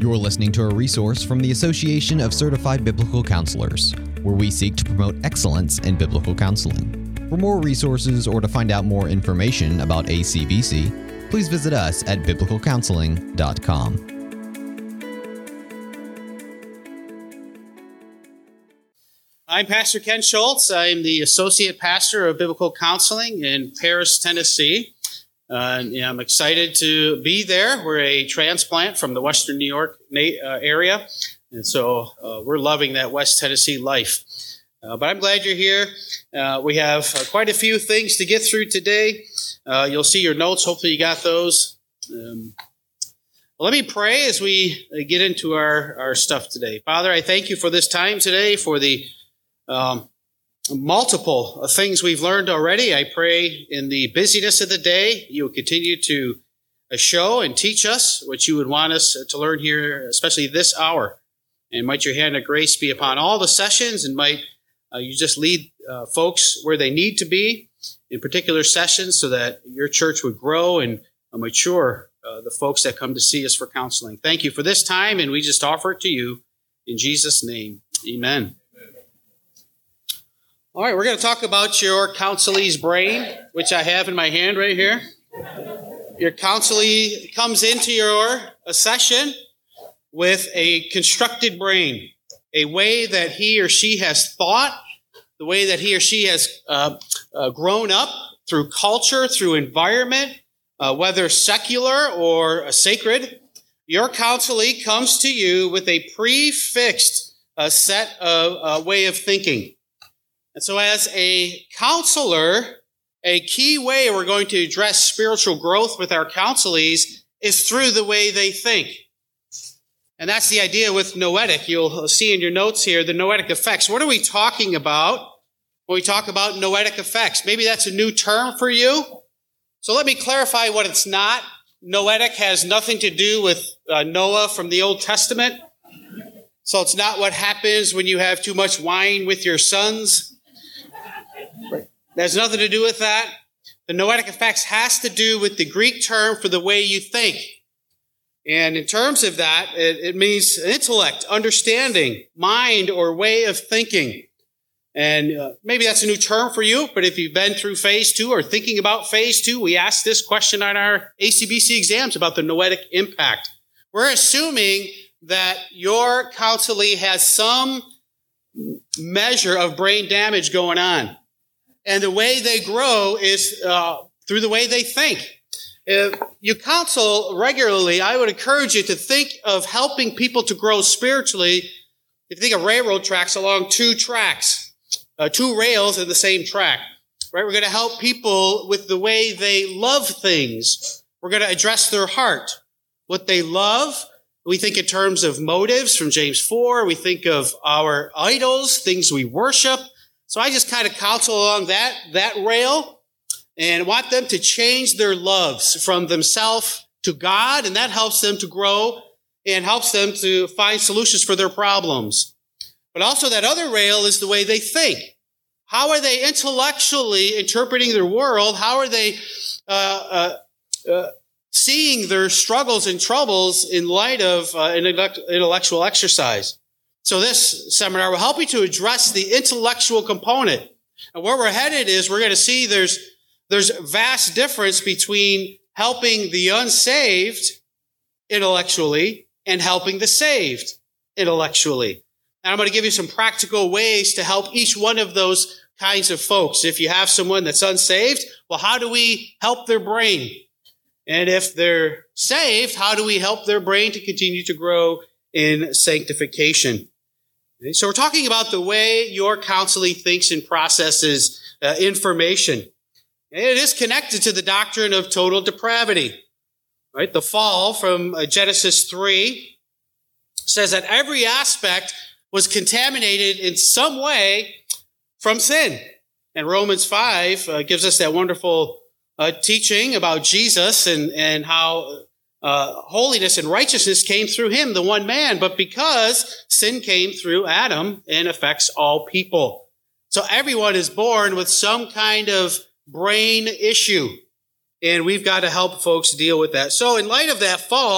You're listening to a resource from the Association of Certified Biblical Counselors, where we seek to promote excellence in biblical counseling. For more resources or to find out more information about ACBC, please visit us at biblicalcounseling.com. I'm Pastor Ken Schultz. I'm the Associate Pastor of Biblical Counseling in Paris, Tennessee. I'm excited to be there. We're a transplant from the Western New York area, and so we're loving that West Tennessee life. But I'm glad you're here. We have quite a few things to get through today. You'll see your notes. Hopefully you got those. Let me pray as we get into our stuff today. Father, I thank you for this time today, for the multiple things we've learned already. I pray in the busyness of the day, you will continue to show and teach us what you would want us to learn here, especially this hour. And might your hand of grace be upon all the sessions, and might you just lead folks where they need to be in particular sessions so that your church would grow and mature the folks that come to see us for counseling. Thank you for this time, and we just offer it to you in Jesus' name. Amen. All right, we're going to talk about your counselee's brain, which I have in my hand right here. Your counselee comes into your session with a constructed brain, a way that he or she has thought, the way that he or she has grown up through culture, through environment, whether secular or sacred. Your counselee comes to you with a prefixed set of way of thinking. And so as a counselor, a key way we're going to address spiritual growth with our counselees is through the way they think. And that's the idea with noetic. You'll see in your notes here the noetic effects. What are we talking about when we talk about noetic effects? Maybe that's a new term for you. So let me clarify what it's not. Noetic has nothing to do with Noah from the Old Testament. So it's not what happens when you have too much wine with your sons. There's nothing to do with that. The noetic effects has to do with the Greek term for the way you think. And in terms of that, it means intellect, understanding, mind, or way of thinking. And maybe that's a new term for you, but if you've been through phase 2 or thinking about phase 2, we asked this question on our ACBC exams about the noetic impact. We're assuming that your counselee has some measure of brain damage going on. And the way they grow is through the way they think. If you counsel regularly, I would encourage you to think of helping people to grow spiritually. If you think of railroad tracks along two tracks, two rails in the same track, right? We're going to help people with the way they love things. We're going to address their heart, what they love. We think in terms of motives from James 4. We think of our idols, things we worship. So I just kind of counsel along that rail and want them to change their loves from themselves to God, and that helps them to grow and helps them to find solutions for their problems. But also that other rail is the way they think. How are they intellectually interpreting their world? How are they seeing their struggles and troubles in light of intellectual exercise? So this seminar will help you to address the intellectual component. And where we're headed is we're going to see there's vast difference between helping the unsaved intellectually and helping the saved intellectually. And I'm going to give you some practical ways to help each one of those kinds of folks. If you have someone that's unsaved, well, how do we help their brain? And if they're saved, how do we help their brain to continue to grow in sanctification? So we're talking about the way your counselee thinks and processes information. And it is connected to the doctrine of total depravity. Right? The fall from Genesis 3 says that every aspect was contaminated in some way from sin. And Romans 5 gives us that wonderful teaching about Jesus and how holiness and righteousness came through him, the one man, but because sin came through Adam and affects all people. So everyone is born with some kind of brain issue, and we've got to help folks deal with that. So in light of that fall,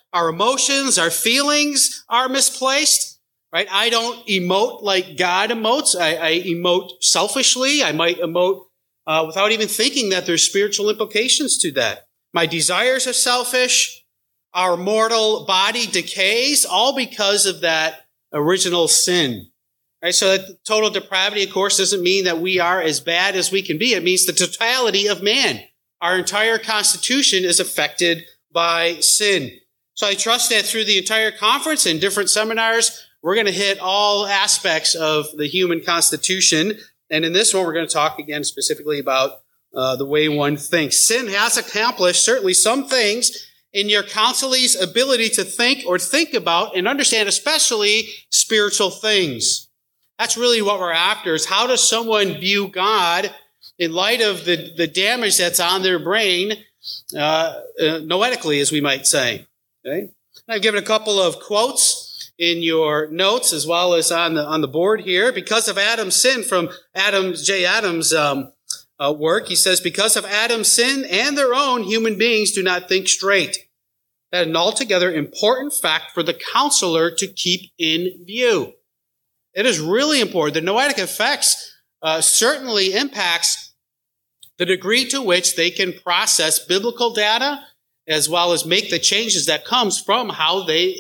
our emotions, our feelings are misplaced, right? I don't emote like God emotes. I emote selfishly. I might emote without even thinking that there's spiritual implications to that. My desires are selfish. Our mortal body decays, all because of that original sin. Right? So that total depravity, of course, doesn't mean that we are as bad as we can be. It means the totality of man. Our entire constitution is affected by sin. So I trust that through the entire conference and different seminars, we're going to hit all aspects of the human constitution. And in this one, we're going to talk again specifically about the way one thinks. Sin has accomplished certainly some things in your counselee's ability to think or think about and understand, especially spiritual things. That's really what we're after, is how does someone view God in light of the damage that's on their brain, noetically, as we might say. Okay? I've given a couple of quotes in your notes as well as on the board here. Because of Adam's sin, from J. Adams' work, he says, because of Adam's sin and their own, human beings do not think straight. That is an altogether important fact for the counselor to keep in view. It is really important. The noetic effects certainly impacts the degree to which they can process biblical data as well as make the changes that comes from how they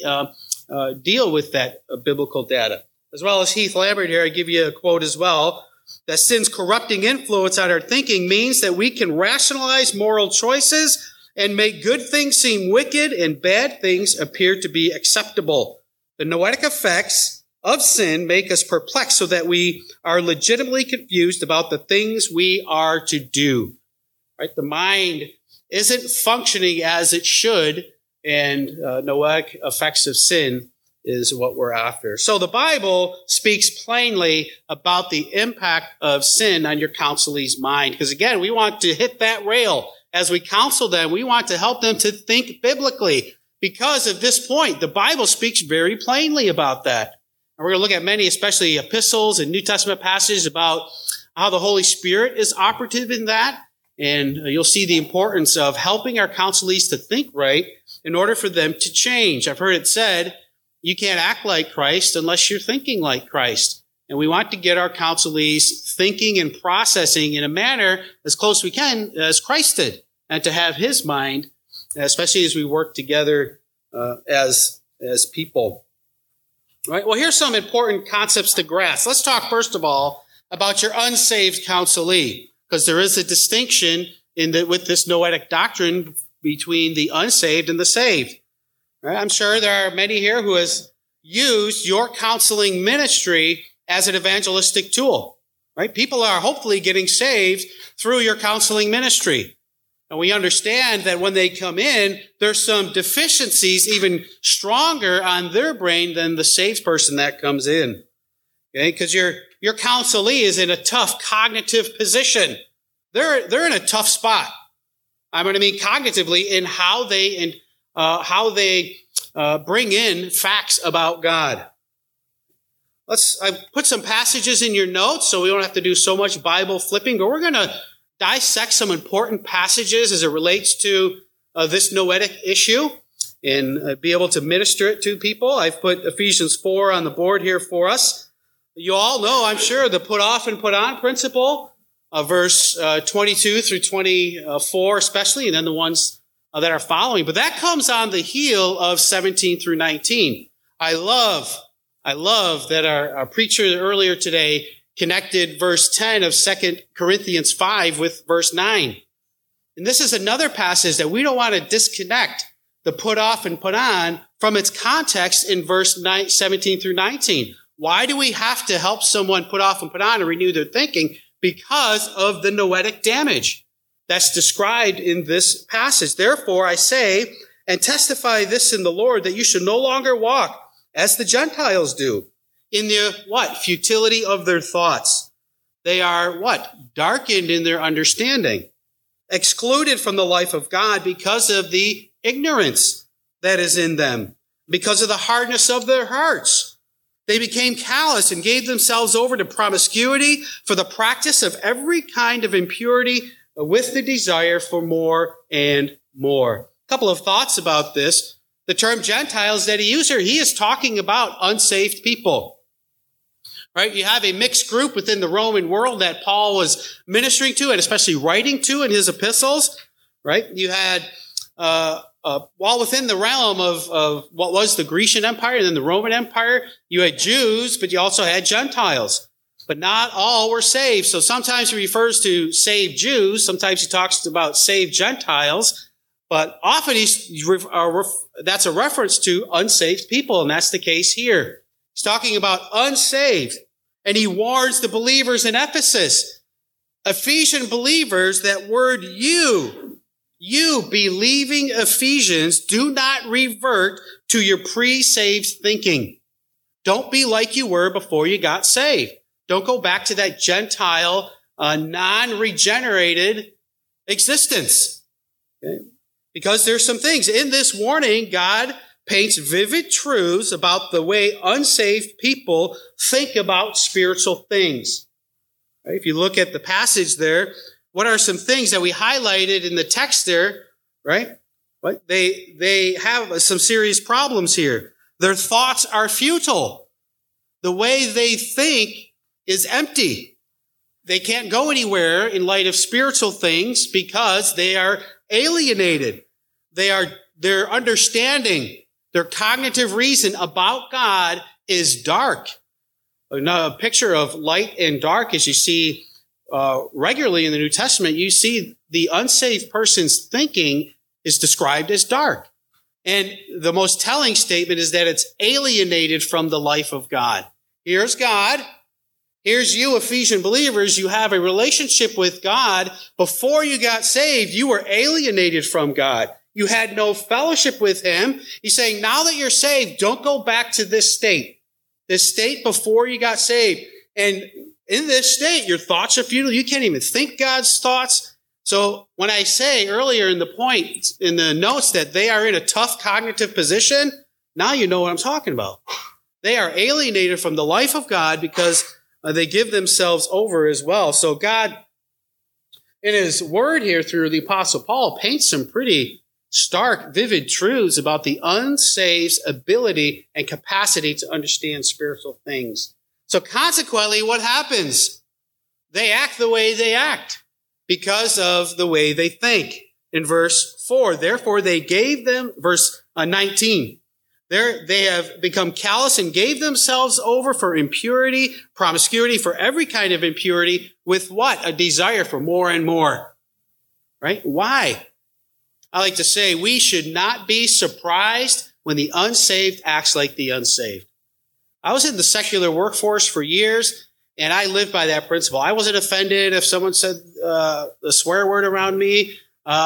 deal with that biblical data. As well as Heath Lambert here, I give you a quote as well, that sin's corrupting influence on our thinking means that we can rationalize moral choices and make good things seem wicked and bad things appear to be acceptable. The noetic effects of sin make us perplexed so that we are legitimately confused about the things we are to do. Right? The mind isn't functioning as it should, and noetic effects of sin is what we're after. So the Bible speaks plainly about the impact of sin on your counselee's mind. Because again, we want to hit that rail. As we counsel them, we want to help them to think biblically. Because at this point, the Bible speaks very plainly about that. And we're going to look at many, especially epistles and New Testament passages about how the Holy Spirit is operative in that. And you'll see the importance of helping our counselees to think right in order for them to change. I've heard it said, you can't act like Christ unless you're thinking like Christ. And we want to get our counselees thinking and processing in a manner as close as we can as Christ did, and to have his mind, especially as we work together as people. Right? Well, here's some important concepts to grasp. Let's talk first of all about your unsaved counselee, because there is a distinction with this noetic doctrine between the unsaved and the saved. Right? I'm sure there are many here who has used your counseling ministry as an evangelistic tool. Right? People are hopefully getting saved through your counseling ministry. And we understand that when they come in, there's some deficiencies even stronger on their brain than the saved person that comes in. Okay? Because your counselee is in a tough cognitive position. They're in a tough spot. I'm going to mean cognitively in how they bring in facts about God. I've put some passages in your notes so we don't have to do so much Bible flipping, but we're going to dissect some important passages as it relates to this noetic issue and be able to minister it to people. I've put Ephesians 4 on the board here for us. You all know, I'm sure, the put off and put on principle, verse 22 through 24 especially, and then the ones that are following. But that comes on the heel of 17 through 19. I love that our preacher earlier today connected verse 10 of 2 Corinthians 5 with verse 9. And this is another passage that we don't want to disconnect the put off and put on from its context in verse 17 through 19. Why do we have to help someone put off and put on and renew their thinking? Because of the noetic damage that's described in this passage. Therefore, I say and testify this in the Lord, that you should no longer walk as the Gentiles do, in the futility of their thoughts. They are darkened in their understanding, excluded from the life of God because of the ignorance that is in them, because of the hardness of their hearts. They became callous and gave themselves over to promiscuity for the practice of every kind of impurity with the desire for more and more. A couple of thoughts about this. The term Gentiles that he used here, he is talking about unsaved people. Right? You have a mixed group within the Roman world that Paul was ministering to and especially writing to in his epistles. Right? You had, while within the realm of what was the Grecian Empire and then the Roman Empire, you had Jews, but you also had Gentiles. But not all were saved. So sometimes he refers to saved Jews. Sometimes he talks about saved Gentiles. But often that's a reference to unsaved people, and that's the case here. He's talking about unsaved, and he warns the believers in Ephesus, Ephesian believers, that word you believing Ephesians, do not revert to your pre-saved thinking. Don't be like you were before you got saved. Don't go back to that Gentile, non-regenerated existence. Okay? Because there's some things. In this warning, God paints vivid truths about the way unsaved people think about spiritual things. Right? If you look at the passage there, what are some things that we highlighted in the text there, right? They have some serious problems here. Their thoughts are futile. The way they think is empty. They can't go anywhere in light of spiritual things because they are alienated. Their understanding, their cognitive reason about God is dark. A picture of light and dark, as you see regularly in the New Testament, you see the unsaved person's thinking is described as dark. And the most telling statement is that it's alienated from the life of God. Here's God. Here's you, Ephesian believers. You have a relationship with God. Before you got saved, you were alienated from God. You had no fellowship with him. He's saying, now that you're saved, don't go back to this state before you got saved. And in this state, your thoughts are futile. You can't even think God's thoughts. So when I say earlier in the point, in the notes, that they are in a tough cognitive position, now you know what I'm talking about. They are alienated from the life of God because they give themselves over as well. So God, in his word here through the Apostle Paul, paints some pretty stark, vivid truths about the unsaved's ability and capacity to understand spiritual things. So consequently, what happens? They act the way they act because of the way they think. In verse 4, therefore they gave them, verse 19, they have become callous and gave themselves over for impurity, promiscuity, for every kind of impurity, with what? A desire for more and more. Right? Why? I like to say we should not be surprised when the unsaved acts like the unsaved. I was in the secular workforce for years, and I lived by that principle. I wasn't offended if someone said a swear word around me.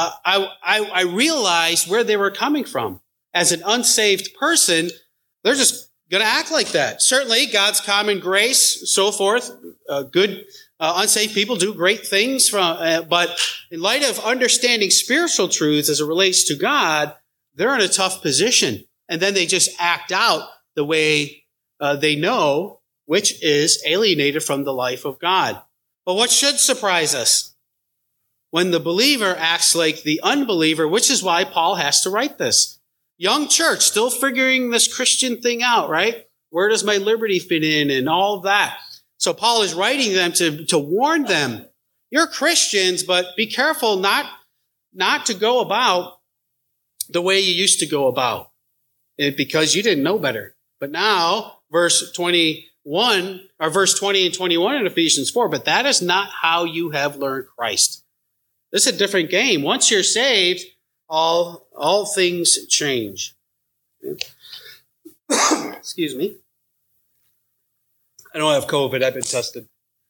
I realized where they were coming from. As an unsaved person, they're just going to act like that. Certainly, God's common grace, so forth, good unsaved people do great things, but in light of understanding spiritual truths as it relates to God, they're in a tough position. And then they just act out the way they know, which is alienated from the life of God. But what should surprise us? When the believer acts like the unbeliever, which is why Paul has to write this. Young church, still figuring this Christian thing out, right? Where does my liberty fit in and all that? So Paul is writing them to warn them. You're Christians, but be careful not to go about the way you used to go about it because you didn't know better. But now, verse 21, or verse 20 and 21 in Ephesians 4, but that is not how you have learned Christ. This is a different game. Once you're saved, all things change. Excuse me. I don't have COVID. I've been tested.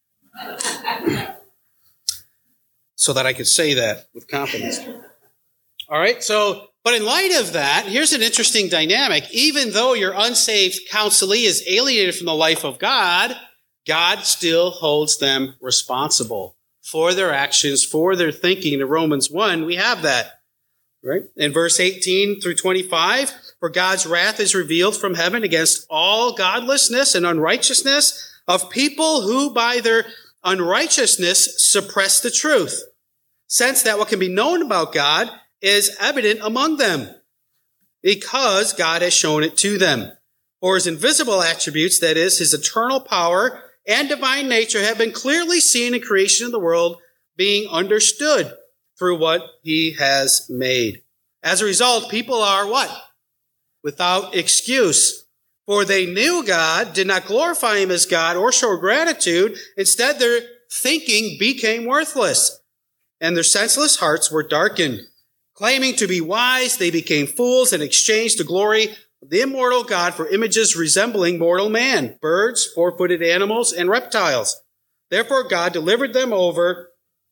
So that I could say that with confidence. All right. So, but in light of that, here's an interesting dynamic. Even though your unsaved counselee is alienated from the life of God, God still holds them responsible for their actions, for their thinking. In Romans 1, we have that. Right? In verse 18 through 25, for God's wrath is revealed from heaven against all godlessness and unrighteousness of people who by their unrighteousness suppress the truth, since that what can be known about God is evident among them, because God has shown it to them. For his invisible attributes, that is, his eternal power and divine nature, have been clearly seen in creation of the world, being understood through what he has made. As a result, people are what? Without excuse. For they knew God, did not glorify him as God or show gratitude. Instead, their thinking became worthless, and their senseless hearts were darkened. Claiming to be wise, they became fools and exchanged the glory of the immortal God for images resembling mortal man, birds, four-footed animals, and reptiles. Therefore, God delivered them over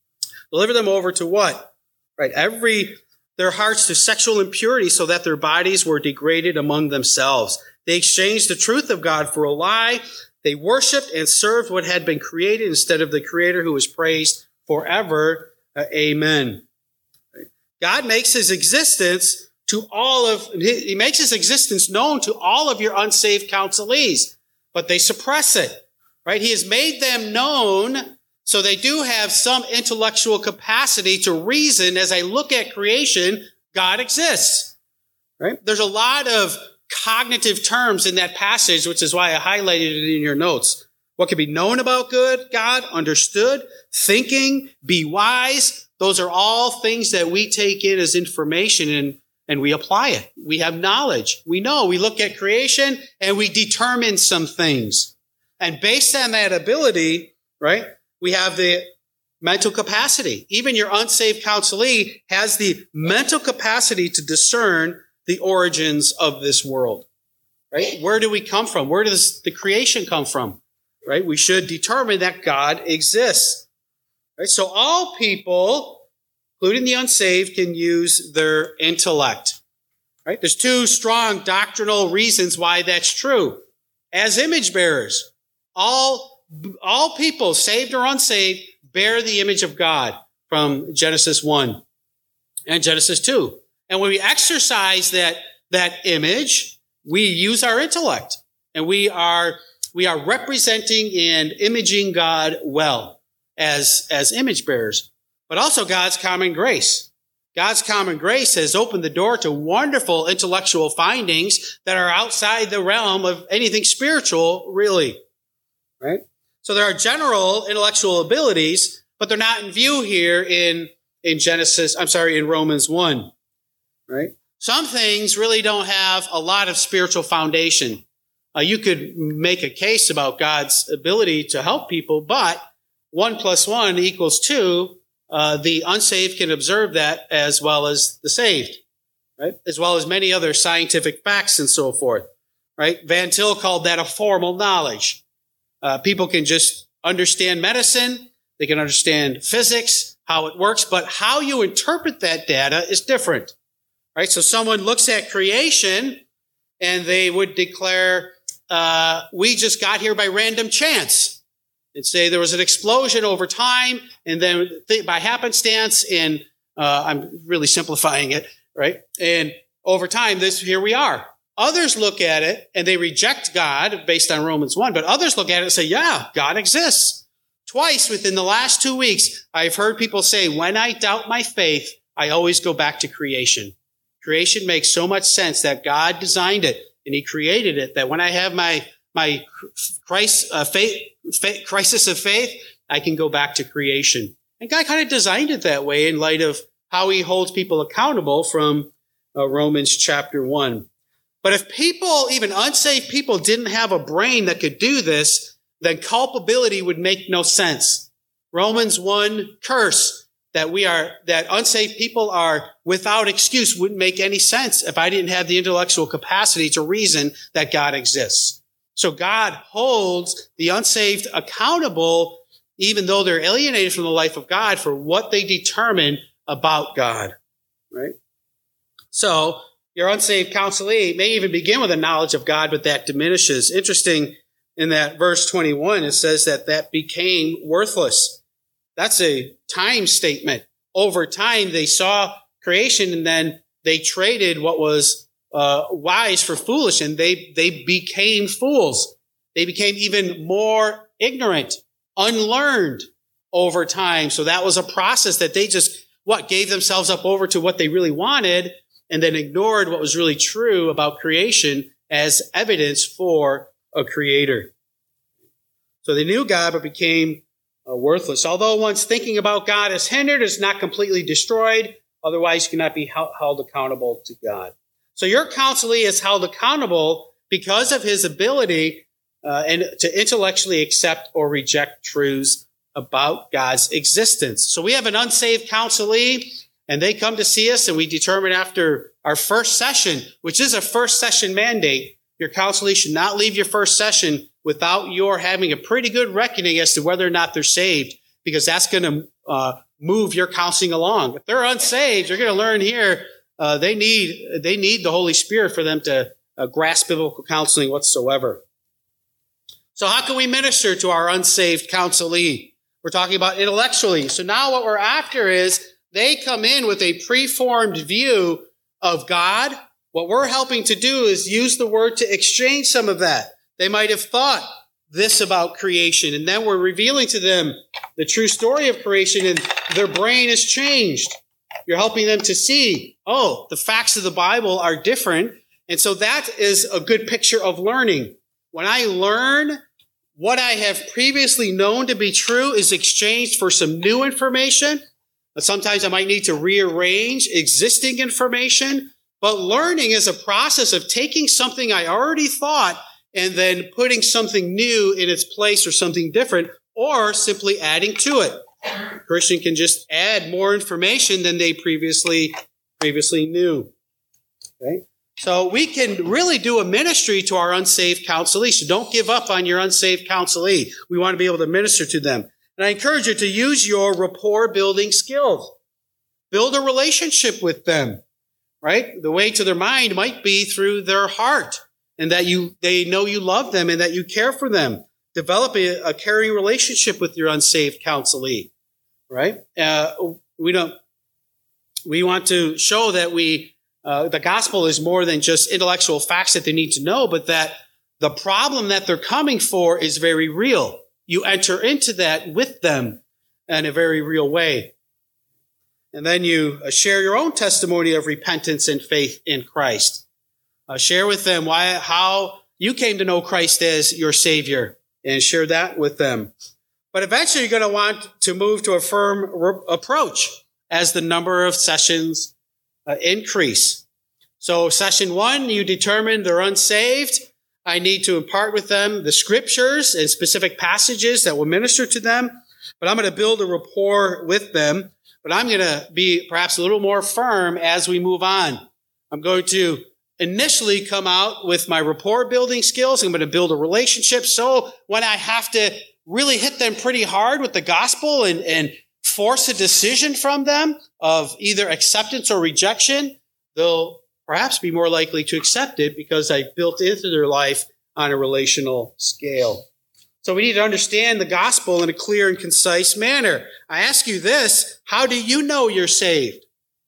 to what? Right, their hearts to sexual impurity, so that their bodies were degraded among themselves. They exchanged the truth of God for a lie. They worshiped and served what had been created instead of the Creator, who is praised forever. Amen. God makes his existence he makes his existence known to all of your unsaved counselees, but they suppress it, right? He has made them known, so they do have some intellectual capacity to reason. As I look at creation, God exists, right? There's a lot of cognitive terms in that passage, which is why I highlighted it in your notes. What can be known about God, understood, thinking, be wise. Those are all things that we take in as information and we apply it. We have knowledge. We know. We look at creation and we determine some things. And based on that ability, right, we have the mental capacity. Even your unsaved counselee has the mental capacity to discern the origins of this world, right? Where do we come from? Where does the creation come from, right? We should determine that God exists, right? So all people, including the unsaved, can use their intellect, right? There's two strong doctrinal reasons why that's true. As image bearers, all people, saved or unsaved, bear the image of God from Genesis 1 and Genesis 2. And when we exercise that image, we use our intellect, and we are representing and imaging God well as image bearers. But also God's common grace. God's common grace has opened the door to wonderful intellectual findings that are outside the realm of anything spiritual, really, right? So there are general intellectual abilities, but they're not in view here in Romans 1. Right? Some things really don't have a lot of spiritual foundation. You could make a case about God's ability to help people, but 1 + 1 = 2. The unsaved can observe that as well as the saved, right? As well as many other scientific facts and so forth, right? Van Til called that a formal knowledge. People can just understand medicine. They can understand physics, how it works, but how you interpret that data is different. Right? So someone looks at creation and they would declare, we just got here by random chance, and say there was an explosion over time, and then by happenstance, and I'm really simplifying it, right? And over time, here we are. Others look at it and they reject God based on Romans 1, but others look at it and say, yeah, God exists. Twice within the last 2 weeks, I've heard people say, when I doubt my faith, I always go back to creation. Creation makes so much sense that God designed it and he created it, that when I have my crisis of faith, I can go back to creation. And God kind of designed it that way in light of how he holds people accountable from Romans chapter 1. But if people, even unsaved people, didn't have a brain that could do this, then culpability would make no sense. Romans 1 curse that unsaved people are without excuse wouldn't make any sense if I didn't have the intellectual capacity to reason that God exists. So God holds the unsaved accountable, even though they're alienated from the life of God, for what they determine about God, right? So your unsaved counselee may even begin with a knowledge of God, but that diminishes. Interesting, in that verse 21, it says that became worthless. That's a time statement. Over time, they saw creation and then they traded what was wise for foolish, and they became fools. They became even more ignorant, unlearned over time. So that was a process that they just, gave themselves up over to what they really wanted, and then ignored what was really true about creation as evidence for a creator. So they knew God but became worthless. Although one's thinking about God is hindered, it's not completely destroyed. Otherwise, you cannot be held accountable to God. So your counselee is held accountable because of his ability and to intellectually accept or reject truths about God's existence. So we have an unsaved counselee, and they come to see us, and we determine after our first session, which is a first session mandate, your counselee should not leave your first session without your having a pretty good reckoning as to whether or not they're saved, because that's going to move your counseling along. If they're unsaved, you're going to learn here they need the Holy Spirit for them to grasp biblical counseling whatsoever. So how can we minister to our unsaved counselee? We're talking about intellectually. So now what we're after is they come in with a preformed view of God. What we're helping to do is use the word to exchange some of that. They might have thought this about creation, and then we're revealing to them the true story of creation, and their brain is changed. You're helping them to see, oh, the facts of the Bible are different. And so that is a good picture of learning. When I learn what I have previously known to be true is exchanged for some new information. Sometimes I might need to rearrange existing information. But learning is a process of taking something I already thought and then putting something new in its place or something different, or simply adding to it. A Christian can just add more information than they previously knew. Okay? So we can really do a ministry to our unsaved counselee. So don't give up on your unsaved counselee. We want to be able to minister to them. And I encourage you to use your rapport building skills. Build a relationship with them, right? The way to their mind might be through their heart, and that they know you love them and that you care for them. Develop a caring relationship with your unsaved counselee, right? We want to show that the gospel is more than just intellectual facts that they need to know, but that the problem that they're coming for is very real. You enter into that with them in a very real way. And then you share your own testimony of repentance and faith in Christ. Share with them how you came to know Christ as your Savior, and share that with them. But eventually you're going to want to move to a firm approach as the number of sessions increase. So session 1, you determine they're unsaved. I need to impart with them the scriptures and specific passages that will minister to them. But I'm going to build a rapport with them. But I'm going to be perhaps a little more firm as we move on. I'm going to initially come out with my rapport building skills. I'm going to build a relationship. So when I have to really hit them pretty hard with the gospel and force a decision from them of either acceptance or rejection, they'll perhaps be more likely to accept it because I built into their life on a relational scale. So we need to understand the gospel in a clear and concise manner. I ask you this: how do you know you're saved?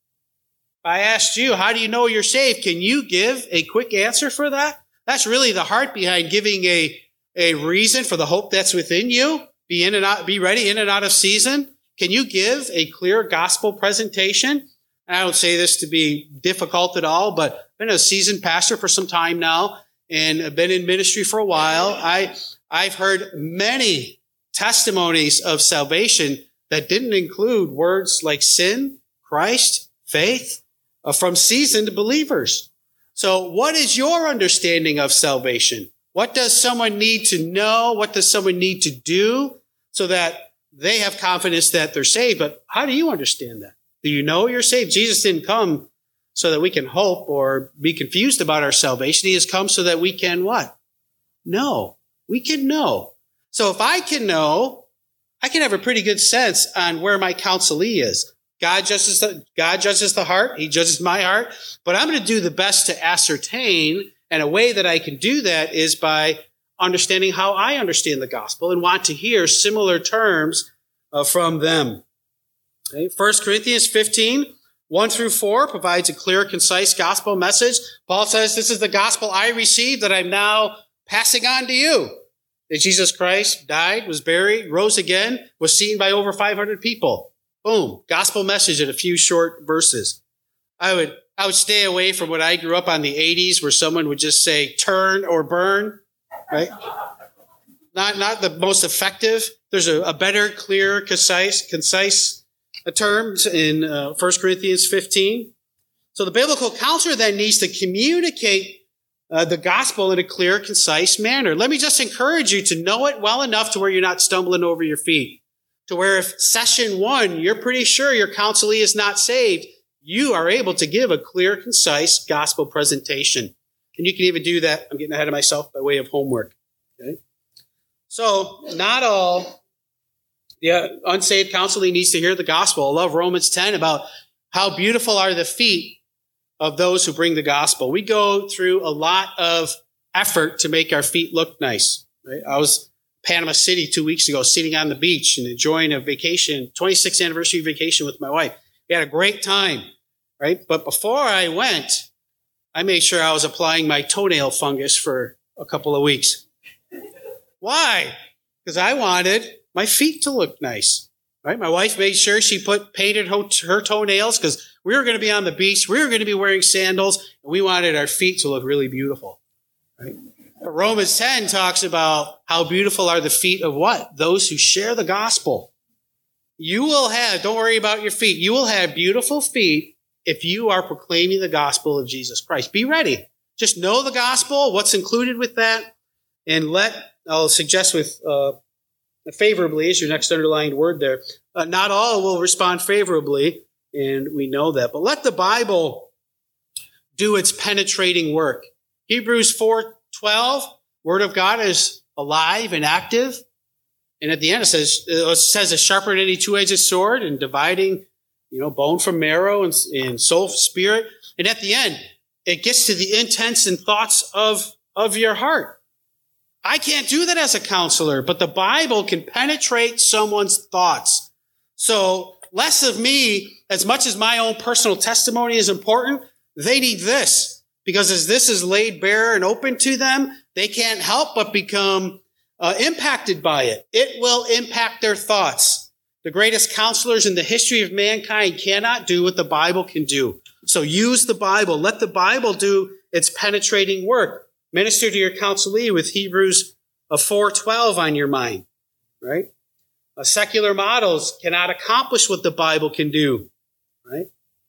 I asked you, how do you know you're saved? Can you give a quick answer for that? That's really the heart behind giving a reason for the hope that's within you. Be ready in and out of season. Can you give a clear gospel presentation? And I don't say this to be difficult at all, but I've been a seasoned pastor for some time now, and I've been in ministry for a while. I've heard many testimonies of salvation that didn't include words like sin, Christ, faith, from seasoned believers. So what is your understanding of salvation? What does someone need to know? What does someone need to do so that they have confidence that they're saved? But how do you understand that? Do you know you're saved? Jesus didn't come so that we can hope or be confused about our salvation. He has come so that we can what? Know. We can know. So if I can know, I can have a pretty good sense on where my counselee is. God judges the heart. He judges my heart. But I'm going to do the best to ascertain, and a way that I can do that is by understanding how I understand the gospel and want to hear similar terms from them. Okay? 1 Corinthians 15, 1 through 4 provides a clear, concise gospel message. Paul says, this is the gospel I received that I'm now passing on to you. That Jesus Christ died, was buried, rose again, was seen by over 500 people. Boom. Gospel message in a few short verses. I would stay away from what I grew up on the 80s, where someone would just say turn or burn, right? Not the most effective. There's a better, clear, concise terms in 1 Corinthians 15. So the biblical counselor then needs to communicate the gospel in a clear, concise manner. Let me just encourage you to know it well enough to where you're not stumbling over your feet. To where if session 1, you're pretty sure your counselee is not saved, you are able to give a clear, concise gospel presentation. And you can even do that. I'm getting ahead of myself by way of homework. Okay? So not all the unsaved counselee needs to hear the gospel. I love Romans 10 about how beautiful are the feet of those who bring the gospel. We go through a lot of effort to make our feet look nice. Right? I was in Panama City 2 weeks ago, sitting on the beach and enjoying a vacation, 26th anniversary vacation with my wife. We had a great time, right? But before I went, I made sure I was applying my toenail fungus for a couple of weeks. Why? Because I wanted my feet to look nice, right? My wife made sure she painted her toenails because we were going to be on the beach. We were going to be wearing sandals, and we wanted our feet to look really beautiful, right? Romans 10 talks about how beautiful are the feet of what? Those who share the gospel. You will have, don't worry about your feet, you will have beautiful feet if you are proclaiming the gospel of Jesus Christ. Be ready. Just know the gospel, what's included with that, and I'll suggest with favorably is your next underlined word there. Not all will respond favorably, and we know that. But let the Bible do its penetrating work. Hebrews 4:12, Word of God is alive and active. And at the end it says it's sharper than any two-edged sword and dividing, bone from marrow and soul from spirit. And at the end, it gets to the intents and thoughts of your heart. I can't do that as a counselor, but the Bible can penetrate someone's thoughts. So less of me, as much as my own personal testimony is important, they need this. Because as this is laid bare and open to them, they can't help but become impacted by it. It will impact their thoughts. The greatest counselors in the history of mankind cannot do what the Bible can do. So use the Bible. Let the Bible do its penetrating work. Minister to your counselee with Hebrews 4:12 on your mind, right? Secular models cannot accomplish what the Bible can do, right?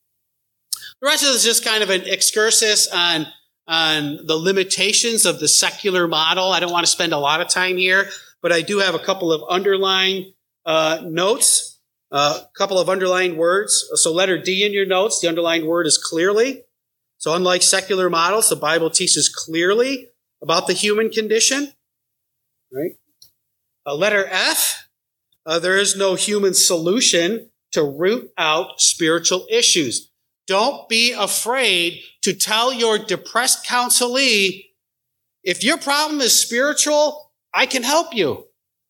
The rest of this is just kind of an excursus on the limitations of the secular model. I don't want to spend a lot of time here, but I do have a couple of underlined notes, a couple of underlined words. So letter D in your notes, the underlined word is clearly. So unlike secular models, the Bible teaches clearly about the human condition, right? Letter F, there is no human solution to root out spiritual issues. Don't be afraid to tell your depressed counselee, if your problem is spiritual, I can help you.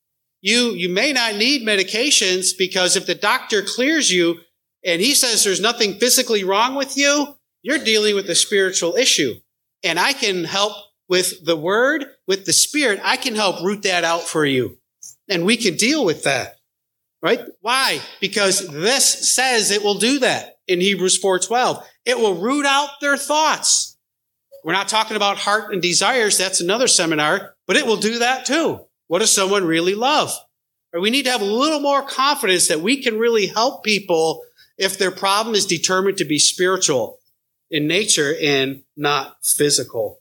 You may not need medications because if the doctor clears you and he says there's nothing physically wrong with you, you're dealing with a spiritual issue. And I can help with the word, with the spirit. I can help root that out for you. And we can deal with that, right? Why? Because this says it will do that in Hebrews 4:12. It will root out their thoughts. We're not talking about heart and desires. That's another seminar, but it will do that too. What does someone really love? Or we need to have a little more confidence that we can really help people if their problem is determined to be spiritual in nature and not physical.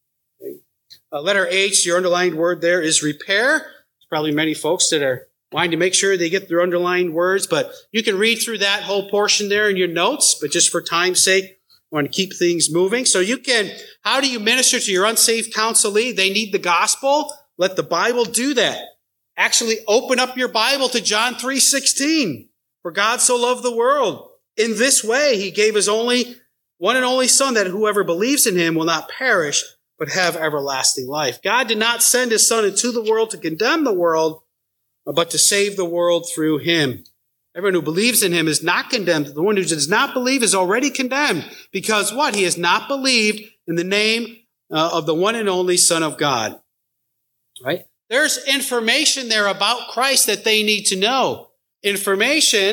Letter H, your underlined word there is repair. There's probably many folks that are wanting to make sure they get their underlined words, but you can read through that whole portion there in your notes, but just for time's sake, I want to keep things moving. So how do you minister to your unsaved counselee? They need the gospel. Let the Bible do that. Actually open up your Bible to John 3:16. For God so loved the world. In this way, he gave his one and only Son, that whoever believes in him will not perish, but have everlasting life. God did not send his Son into the world to condemn the world, but to save the world through him. Everyone who believes in him is not condemned. The one who does not believe is already condemned. Because what? He has not believed in the name of the one and only Son of God. Right? There's information there about Christ that they need to know. Information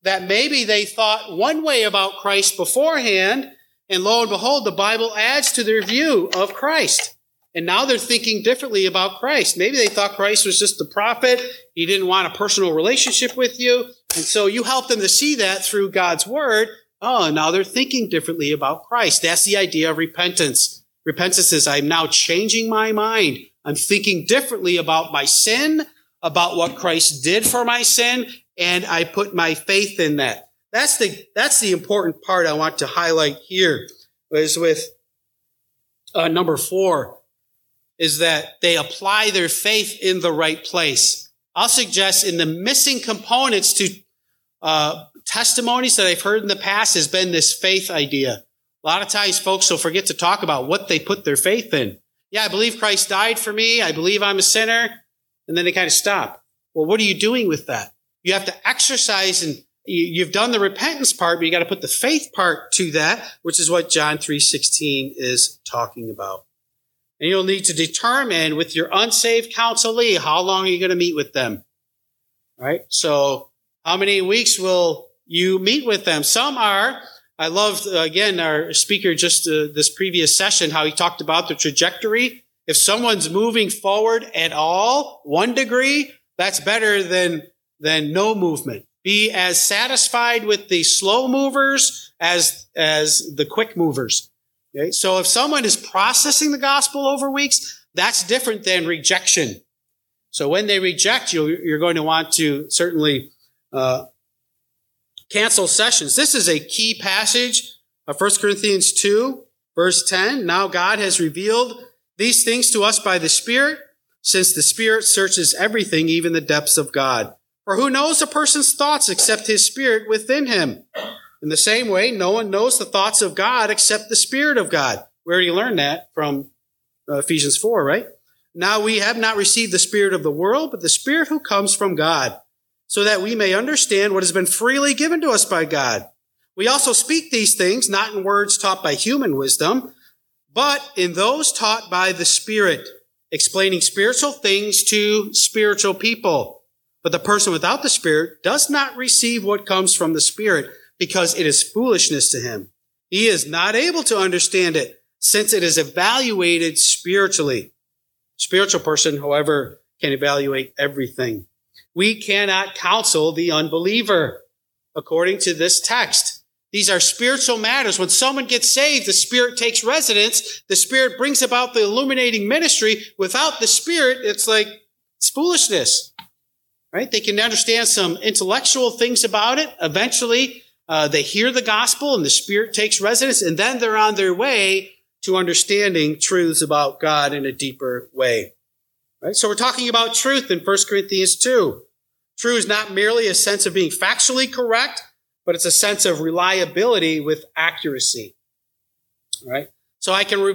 that maybe they thought one way about Christ beforehand, and lo and behold, the Bible adds to their view of Christ. And now they're thinking differently about Christ. Maybe they thought Christ was just the prophet. He didn't want a personal relationship with you. And so you help them to see that through God's word. Oh, now they're thinking differently about Christ. That's the idea of repentance. Repentance is I'm now changing my mind. I'm thinking differently about my sin, about what Christ did for my sin, and I put my faith in that. That's the important part I want to highlight here, is with number 4, is that they apply their faith in the right place. I'll suggest in the missing components to testimonies that I've heard in the past has been this faith idea. A lot of times folks will forget to talk about what they put their faith in. Yeah, I believe Christ died for me. I believe I'm a sinner. And then they kind of stop. Well, what are you doing with that? You have to exercise, and you've done the repentance part, but you got to put the faith part to that, which is what John 3:16 is talking about. And you'll need to determine with your unsaved counselee, how long are you going to meet with them? All right? So how many weeks will you meet with them? Some are. I loved, again, our speaker just this previous session, how he talked about the trajectory. If someone's moving forward at all, 1 degree, that's better than no movement. Be as satisfied with the slow movers as the quick movers. Okay? So if someone is processing the gospel over weeks, that's different than rejection. So when they reject you, you're going to want to certainly cancel sessions. This is a key passage of 1 Corinthians 2, verse 10. Now God has revealed these things to us by the Spirit, since the Spirit searches everything, even the depths of God. For who knows a person's thoughts except his spirit within him? In the same way, no one knows the thoughts of God except the Spirit of God. We already learned that from Ephesians 4, right? Now we have not received the spirit of the world, but the Spirit who comes from God, so that we may understand what has been freely given to us by God. We also speak these things, not in words taught by human wisdom, but in those taught by the Spirit, explaining spiritual things to spiritual people. But the person without the Spirit does not receive what comes from the Spirit, because it is foolishness to him. He is not able to understand it, since it is evaluated spiritually. Spiritual person, however, can evaluate everything. We cannot counsel the unbeliever, according to this text. These are spiritual matters. When someone gets saved, the Spirit takes residence. The Spirit brings about the illuminating ministry. Without the Spirit, it's foolishness. Right? They can understand some intellectual things about it. Eventually, they hear the gospel and the Spirit takes residence, and then they're on their way to understanding truths about God in a deeper way. Right? So we're talking about truth in 1 Corinthians 2. True is not merely a sense of being factually correct, but it's a sense of reliability with accuracy. Right? So I can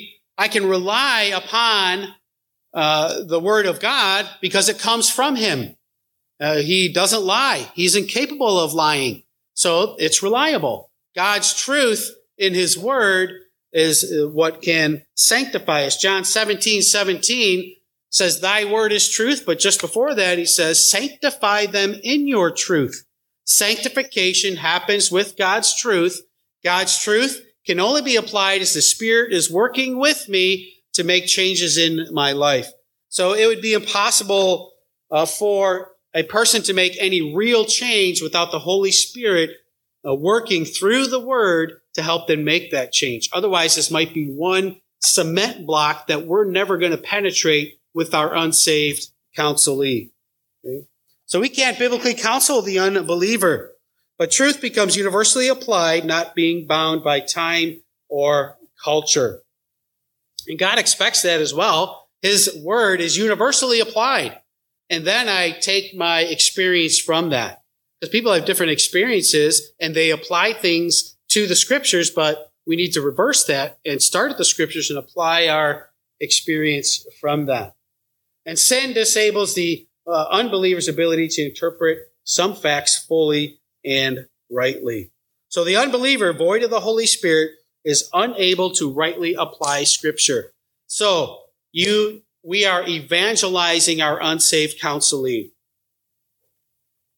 rely upon the Word of God because it comes from Him. He doesn't lie. He's incapable of lying. So it's reliable. God's truth in His Word is what can sanctify us. John 17:17 says, thy word is truth. But just before that, he says, sanctify them in your truth. Sanctification happens with God's truth. God's truth can only be applied as the Spirit is working with me to make changes in my life. So it would be impossible for a person to make any real change without the Holy Spirit working through the Word to help them make that change. Otherwise, this might be one cement block that we're never going to penetrate with our unsaved counselee. Okay? So we can't biblically counsel the unbeliever, but truth becomes universally applied, not being bound by time or culture. And God expects that as well. His Word is universally applied. And then I take my experience from that. Because people have different experiences and they apply things to the Scriptures, but we need to reverse that and start at the Scriptures and apply our experience from that. And sin disables the unbeliever's ability to interpret some facts fully and rightly. So the unbeliever, void of the Holy Spirit, is unable to rightly apply Scripture. So we are evangelizing our unsaved counselee.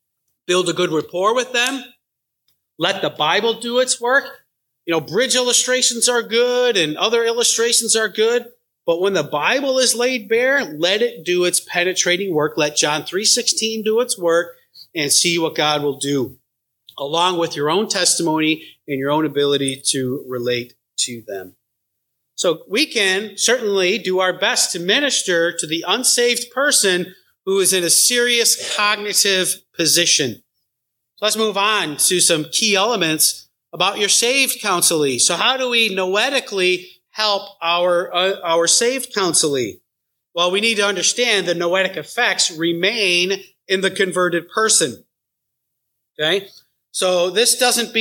build a good rapport with them. Let the Bible do its work. Bridge illustrations are good and other illustrations are good. But when the Bible is laid bare, let it do its penetrating work. Let John 3:16 do its work and see what God will do, along with your own testimony and your own ability to relate to them. So we can certainly do our best to minister to the unsaved person who is in a serious cognitive position. So let's move on to some key elements about your saved counselee. So how do we noetically help our saved counselee? Well, we need to understand the noetic effects remain in the converted person. Okay? So this doesn't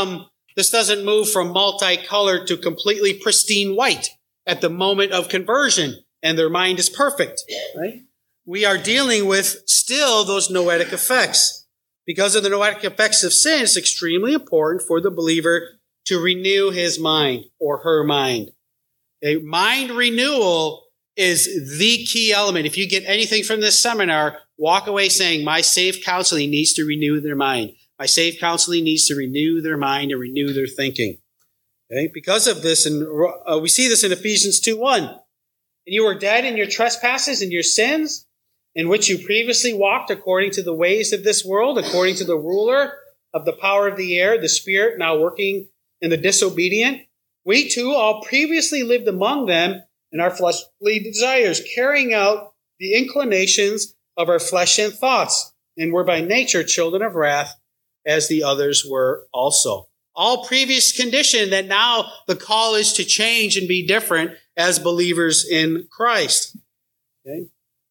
move from multicolored to completely pristine white at the moment of conversion, and their mind is perfect, right? We are dealing with still those noetic effects. Because of the noetic effects of sin, it's extremely important for the believer to renew his mind or her mind. A mind renewal is the key element. If you get anything from this seminar, walk away saying, my saved counselee needs to renew their mind. My saved counselee needs to renew their mind and renew their thinking. Okay? Because of this, and we see this in Ephesians 2:1. And you were dead in your trespasses and your sins, in which you previously walked according to the ways of this world, according to the ruler of the power of the air, the spirit now working in the disobedient. We too all previously lived among them in our fleshly desires, carrying out the inclinations of our flesh and thoughts, and were by nature children of wrath, as the others were also. All previous condition that now the call is to change and be different as believers in Christ. Okay?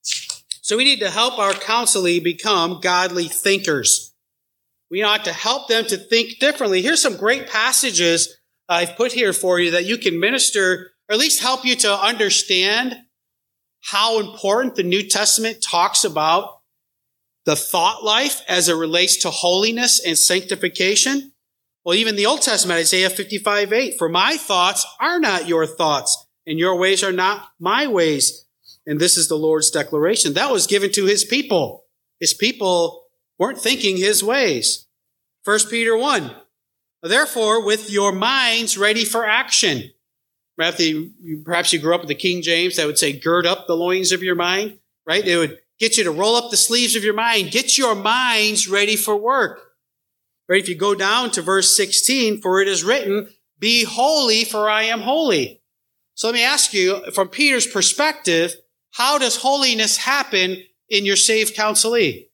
So we need to help our counselee become godly thinkers. We ought to help them to think differently. Here's some great passages I've put here for you that you can minister, or at least help you to understand how important the New Testament talks about the thought life as it relates to holiness and sanctification. Well, even the Old Testament, Isaiah 55:8, for my thoughts are not your thoughts, and your ways are not my ways. And this is the Lord's declaration. That was given to his people. His people weren't thinking his ways. 1 Peter 1. Therefore, with your minds ready for action. Perhaps you grew up with the King James that would say, gird up the loins of your mind, right? It would get you to roll up the sleeves of your mind. Get your minds ready for work. Right? If you go down to verse 16, for it is written, be holy, for I am holy. So let me ask you, from Peter's perspective, how does holiness happen in your saved counselee?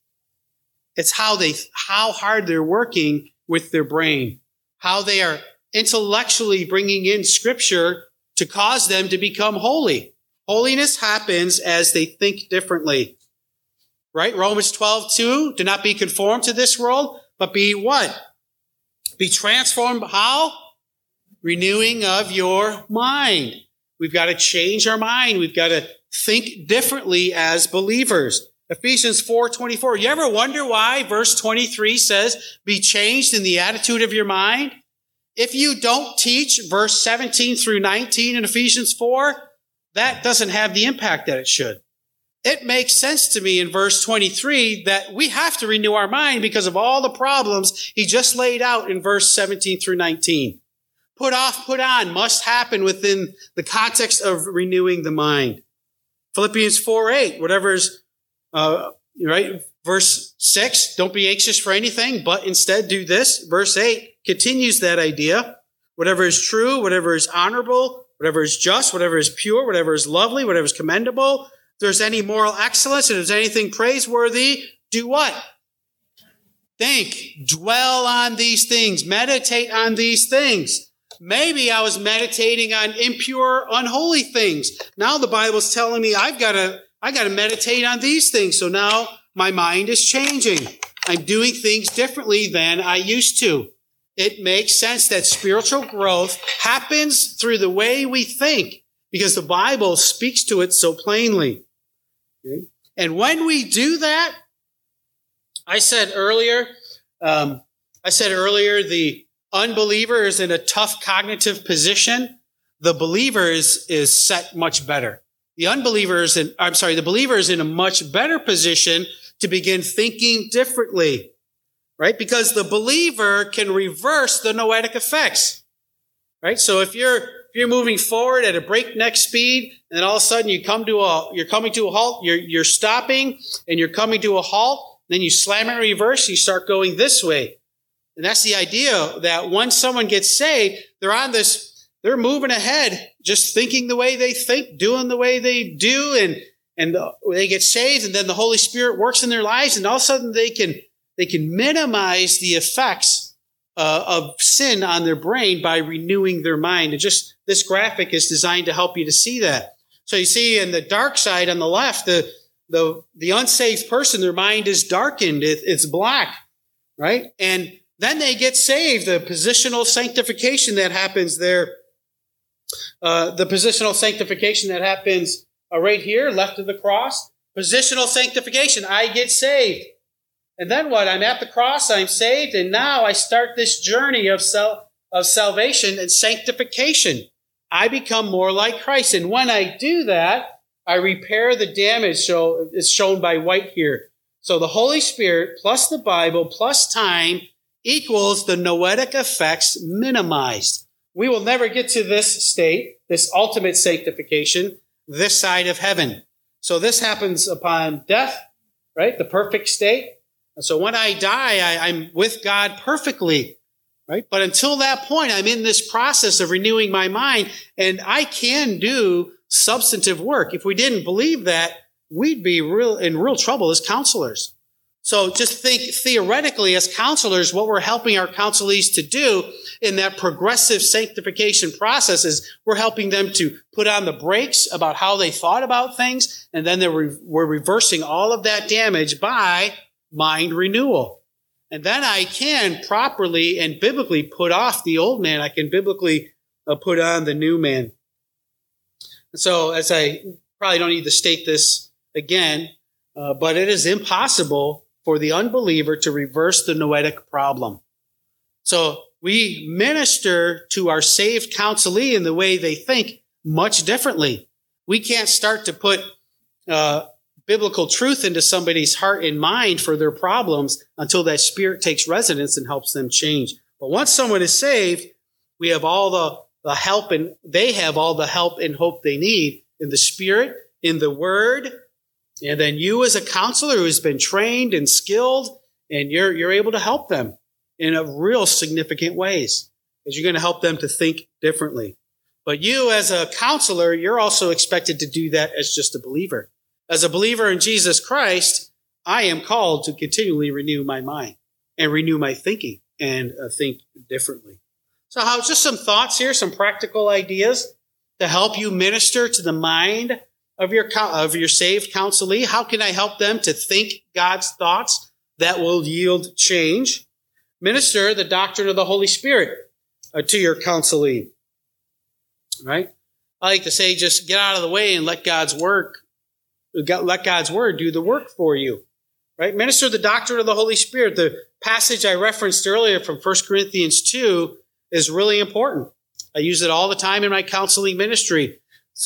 It's how hard they're working with their brain, how they are intellectually bringing in Scripture to cause them to become holy. Holiness happens as they think differently. Right? Romans 12:2, do not be conformed to this world, but be what? Be transformed. How? Renewing of your mind. We've got to change our mind. We've got to think differently as believers. Ephesians 4:24. You ever wonder why verse 23 says, be changed in the attitude of your mind? If you don't teach verse 17 through 19 in Ephesians 4, that doesn't have the impact that it should. It makes sense to me in verse 23 that we have to renew our mind because of all the problems he just laid out in verse 17 through 19. Put off, put on must happen within the context of renewing the mind. Philippians 4:8, whatever is, right? Verse 6, don't be anxious for anything, but instead do this. Verse 8 continues that idea. Whatever is true, whatever is honorable, whatever is just, whatever is pure, whatever is lovely, whatever is commendable, if there's any moral excellence, and if there's anything praiseworthy, do what? Think, dwell on these things, meditate on these things. Maybe I was meditating on impure, unholy things. Now the Bible's telling me I got to meditate on these things. So now my mind is changing. I'm doing things differently than I used to. It makes sense that spiritual growth happens through the way we think because the Bible speaks to it so plainly. Okay? And when we do that, I said earlier, the unbeliever is in a tough cognitive position. The believer is set much better. The believer is in a much better position to begin thinking differently, right? Because the believer can reverse the noetic effects, right? So if you're moving forward at a breakneck speed, and then all of a sudden you're coming to a halt, you're stopping, and you're coming to a halt, then you slam it in reverse, you start going this way. And that's the idea, that once someone gets saved, they're moving ahead, just thinking the way they think, doing the way they do, and they get saved, and then the Holy Spirit works in their lives, and all of a sudden they can minimize the effects of sin on their brain by renewing their mind. And just this graphic is designed to help you to see that. So you see in the dark side on the left, the unsaved person, their mind is darkened. It's black, right? And then they get saved. The positional sanctification that happens there, right here, left of the cross. Positional sanctification. I get saved. And then what? I'm at the cross, I'm saved, and now I start this journey of salvation and sanctification. I become more like Christ. And when I do that, I repair the damage. So it's shown by white here. So the Holy Spirit plus the Bible plus time equals the noetic effects minimized. We will never get to this state, this ultimate sanctification, this side of heaven. So this happens upon death, right? The perfect state. So when I die, I'm with God perfectly, right? But until that point, I'm in this process of renewing my mind, and I can do substantive work. If we didn't believe that, we'd be in real trouble as counselors. So just think theoretically as counselors, what we're helping our counselees to do in that progressive sanctification process is we're helping them to put on the brakes about how they thought about things, and then we're reversing all of that damage by mind renewal. And then I can properly and biblically put off the old man. I can biblically put on the new man. So as I probably don't need to state this again, but it is impossible for the unbeliever to reverse the noetic problem. So we minister to our saved counselee in the way they think much differently. We can't start to put biblical truth into somebody's heart and mind for their problems until that Spirit takes residence and helps them change. But once someone is saved, we have all the help, and they have all the help and hope they need in the Spirit, in the Word, and then you as a counselor who has been trained and skilled, and you're able to help them in a real significant ways, because you're going to help them to think differently. But you as a counselor, you're also expected to do that as just a believer. As a believer in Jesus Christ, I am called to continually renew my mind and renew my thinking and think differently. So just some thoughts here, some practical ideas to help you minister to the mind of your saved counselee. How can I help them to think God's thoughts that will yield change? Minister the doctrine of the Holy Spirit to your counselee, right? I like to say, just get out of the way and let God's word do the work for you, right? Minister the doctrine of the Holy Spirit. The passage I referenced earlier from 1 Corinthians 2 is really important. I use it all the time in my counseling ministry.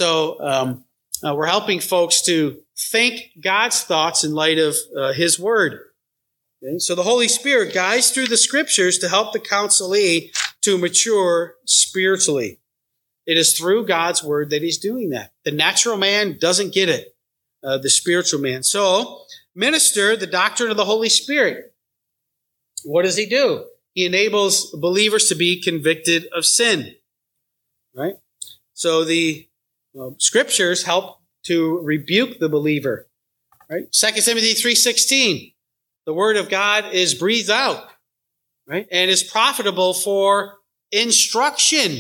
So we're helping folks to think God's thoughts in light of His Word. Okay? So the Holy Spirit guides through the Scriptures to help the counselee to mature spiritually. It is through God's Word that He's doing that. The natural man doesn't get it. The spiritual man. So, minister the doctrine of the Holy Spirit. What does He do? He enables believers to be convicted of sin, right? So the Scriptures help to rebuke the believer, right? 2 Timothy 3:16, the Word of God is breathed out, right? And is profitable for instruction.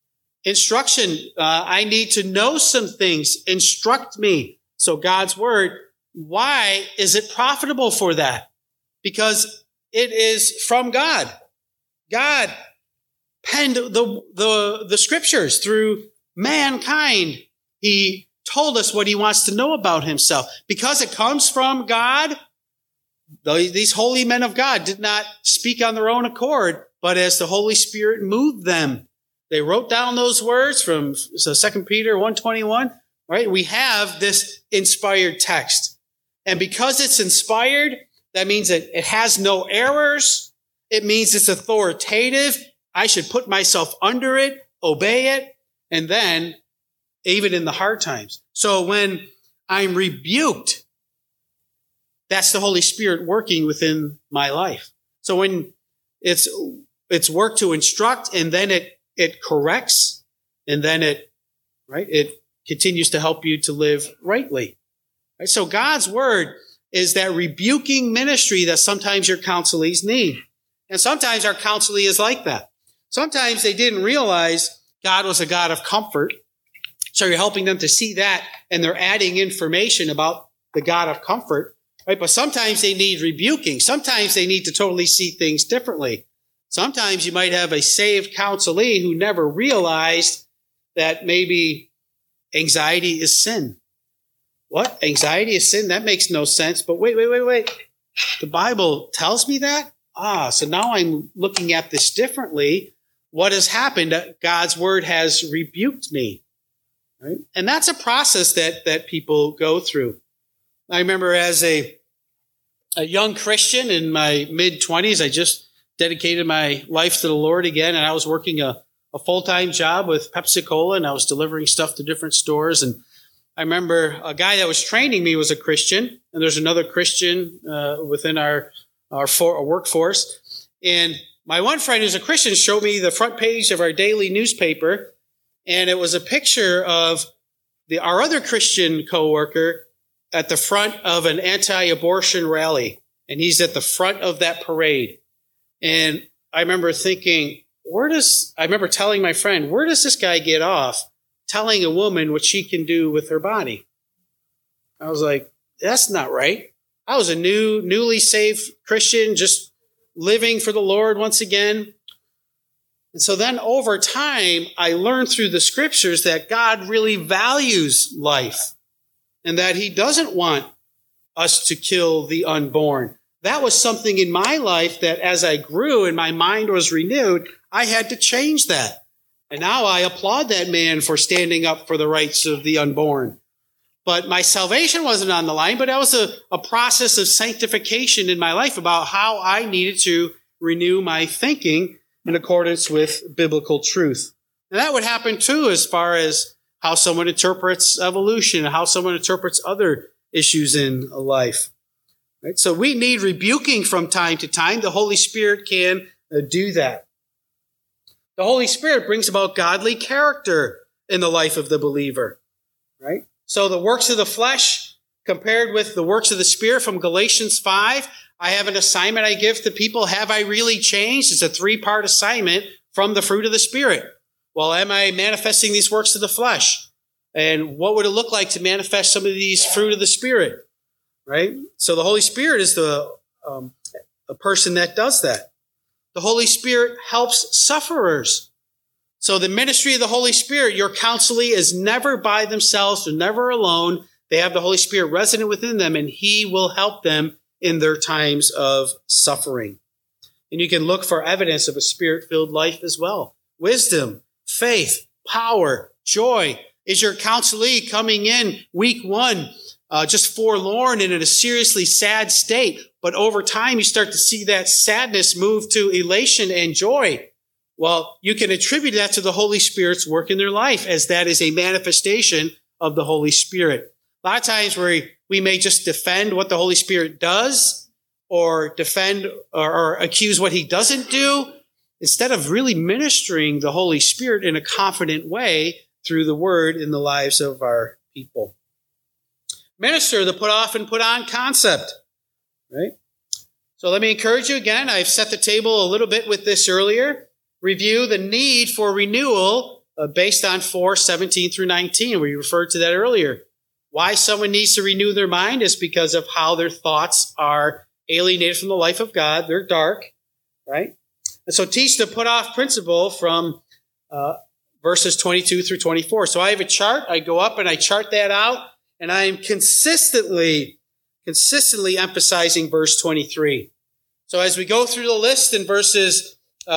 I need to know some things. Instruct me. So God's Word, why is it profitable for that? Because it is from God. God penned the Scriptures through mankind. He told us what He wants to know about Himself. Because it comes from God, these holy men of God did not speak on their own accord, but as the Holy Spirit moved them. They wrote down those words from 2 Peter 1:21. Right? We have this inspired text. And because it's inspired, that means that it has no errors. It means it's authoritative. I should put myself under it, obey it, and then even in the hard times. So when I'm rebuked, that's the Holy Spirit working within my life. So when it's work to instruct, and then it corrects, and then it continues to help you to live rightly. Right? So God's word is that rebuking ministry that sometimes your counselees need. And sometimes our counselee is like that. Sometimes they didn't realize God was a God of comfort. So you're helping them to see that, and they're adding information about the God of comfort. Right? But sometimes they need rebuking. Sometimes they need to totally see things differently. Sometimes you might have a saved counselee who never realized that maybe anxiety is sin. What? Anxiety is sin? That makes no sense. But wait. The Bible tells me that? So now I'm looking at this differently. What has happened? God's word has rebuked me. Right? And that's a process that people go through. I remember as a young Christian in my mid-20s, I just dedicated my life to the Lord again, and I was working a full-time job with Pepsi-Cola, and I was delivering stuff to different stores. And I remember a guy that was training me was a Christian, and there's another Christian within our workforce. And my one friend who's a Christian showed me the front page of our daily newspaper, and it was a picture of our other Christian coworker at the front of an anti-abortion rally. And he's at the front of that parade. And I remember thinking, I remember telling my friend, where does this guy get off telling a woman what she can do with her body? I was like, that's not right. I was a newly saved Christian, just living for the Lord once again. And so then over time, I learned through the scriptures that God really values life and that he doesn't want us to kill the unborn. That was something in my life that as I grew and my mind was renewed, I had to change that. And now I applaud that man for standing up for the rights of the unborn. But my salvation wasn't on the line, but that was a process of sanctification in my life about how I needed to renew my thinking in accordance with biblical truth. And that would happen too as far as how someone interprets evolution and how someone interprets other issues in life. Right? So we need rebuking from time to time. The Holy Spirit can do that. The Holy Spirit brings about godly character in the life of the believer. Right? So the works of the flesh compared with the works of the Spirit from Galatians 5, I have an assignment I give to people. Have I really changed? It's a 3-part assignment from the fruit of the Spirit. Well, am I manifesting these works of the flesh? And what would it look like to manifest some of these fruit of the Spirit? Right? So the Holy Spirit is the person that does that. The Holy Spirit helps sufferers. So the ministry of the Holy Spirit, your counselee is never by themselves. They're never alone. They have the Holy Spirit resident within them, and he will help them in their times of suffering. And you can look for evidence of a Spirit-filled life as well. Wisdom, faith, power, joy. Is your counselee coming in week 1 just forlorn and in a seriously sad state? But over time, you start to see that sadness move to elation and joy. Well, you can attribute that to the Holy Spirit's work in their life, as that is a manifestation of the Holy Spirit. A lot of times we may just defend what the Holy Spirit does or defend or accuse what he doesn't do, instead of really ministering the Holy Spirit in a confident way through the word in the lives of our people. Minister the put off and put on concept, right? So let me encourage you again. I've set the table a little bit with this earlier. Review the need for renewal based on 4:17 through 19. We referred to that earlier. Why someone needs to renew their mind is because of how their thoughts are alienated from the life of God. They're dark, right? And so teach the put off principle from verses 22 through 24. So I have a chart. I go up and I chart that out, and I am consistently emphasizing verse 23. So as we go through the list in verses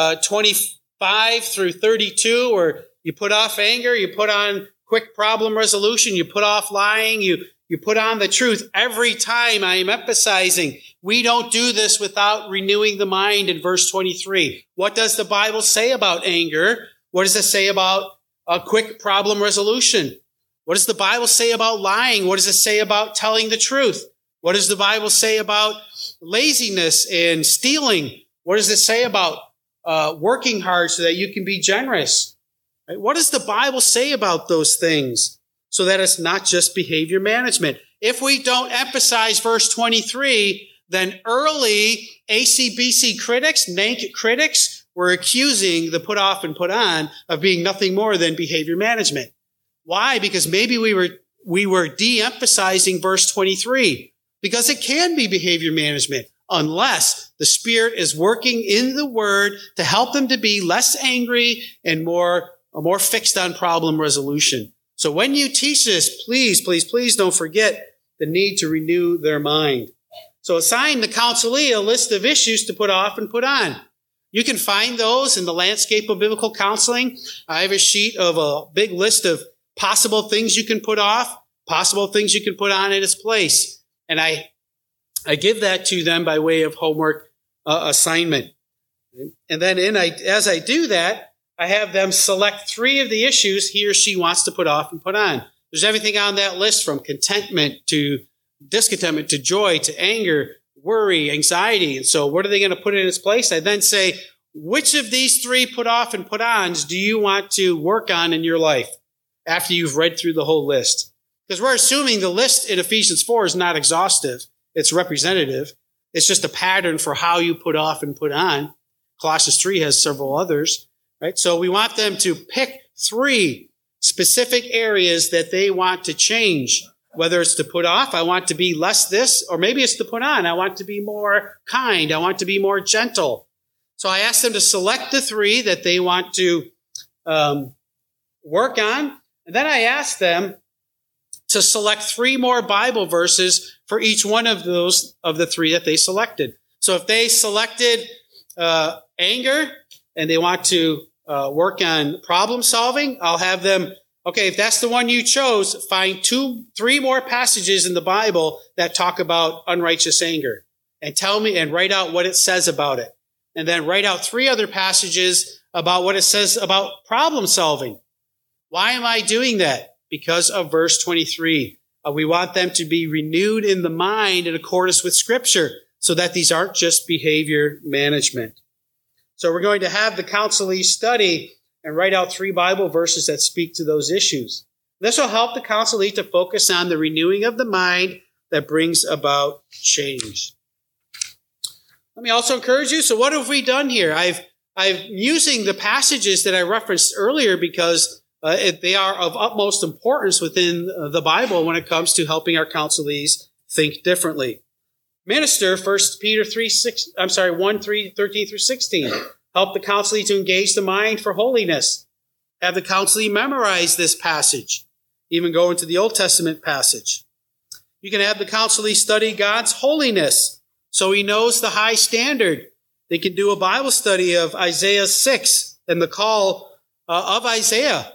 25 through 32, where you put off anger, you put on quick problem resolution, you put off lying, you You put on the truth. Every time I am emphasizing, we don't do this without renewing the mind in verse 23. What does the Bible say about anger? What does it say about a quick problem resolution? What does the Bible say about lying? What does it say about telling the truth? What does the Bible say about laziness and stealing? What does it say about working hard so that you can be generous? Right? What does the Bible say about those things so that it's not just behavior management? If we don't emphasize verse 23, then early ACBC critics, NANC critics, were accusing the put off and put on of being nothing more than behavior management. Why? Because maybe we were de-emphasizing verse 23, because it can be behavior management unless the Spirit is working in the Word to help them to be less angry and more fixed on problem resolution. So when you teach this, please, please, please don't forget the need to renew their mind. So assign the counselee a list of issues to put off and put on. You can find those in the Landscape of Biblical Counseling. I have a sheet of a big list of possible things you can put off, possible things you can put on in its place. And I give that to them by way of homework assignment. And then as I do that, I have them select 3 of the issues he or she wants to put off and put on. There's everything on that list from contentment to discontentment to joy to anger, worry, anxiety. And so what are they going to put in its place? I then say, which of these 3 put off and put ons do you want to work on in your life after you've read through the whole list? Because we're assuming the list in Ephesians 4 is not exhaustive. It's representative. It's just a pattern for how you put off and put on. Colossians 3 has several others, right? So we want them to pick 3 specific areas that they want to change. Whether it's to put off, I want to be less this, or maybe it's to put on, I want to be more kind, I want to be more gentle. So I ask them to select the 3 that they want to work on, and then I ask them to select 3 more Bible verses for each one of those of the 3 that they selected. So if they selected anger and they want to work on problem solving, I'll have them, okay, if that's the one you chose, find 3 more passages in the Bible that talk about unrighteous anger and tell me and write out what it says about it. And then write out 3 other passages about what it says about problem solving. Why am I doing that? Because of verse 23. We want them to be renewed in the mind in accordance with Scripture so that these aren't just behavior management. So we're going to have the counselee study and write out 3 Bible verses that speak to those issues. This will help the counselee to focus on the renewing of the mind that brings about change. Let me also encourage you. So what have we done here? I'm using the passages that I referenced earlier because they are of utmost importance within the Bible when it comes to helping our counselees think differently. Minister 1 Peter 1:13 through 16. Help the counselee to engage the mind for holiness. Have the counselee memorize this passage. Even go into the Old Testament passage. You can have the counselee study God's holiness so he knows the high standard. They can do a Bible study of Isaiah 6 and the call of Isaiah,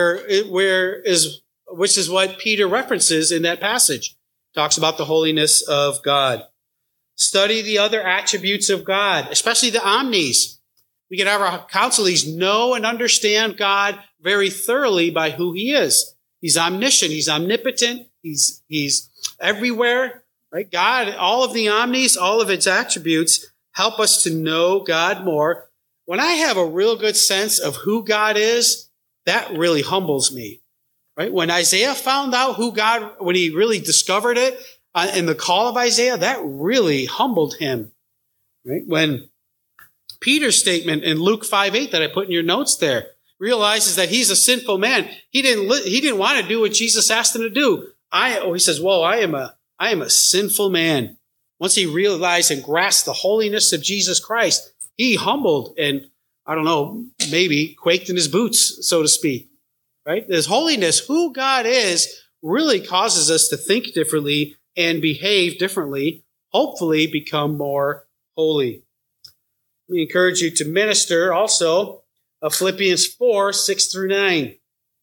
which is what Peter references in that passage. Talks about the holiness of God. Study the other attributes of God, especially the omnis. We can have our counselees know and understand God very thoroughly by who he is. He's omniscient. He's omnipotent. He's everywhere, right? God, all of the omnis, all of its attributes help us to know God more. When I have a real good sense of who God is, that really humbles me, right? When Isaiah found out who God, when he really discovered it in the call of Isaiah, that really humbled him, right? When Peter's statement in Luke 5:8 that I put in your notes there realizes that he's a sinful man. He didn't want to do what Jesus asked him to do. He says, "Whoa, I am a sinful man." Once he realized and grasped the holiness of Jesus Christ, he humbled and, I don't know, maybe quaked in his boots, so to speak. Right? His holiness, who God is, really causes us to think differently and behave differently, hopefully become more holy. We encourage you to minister also of Philippians 4:6 through 9.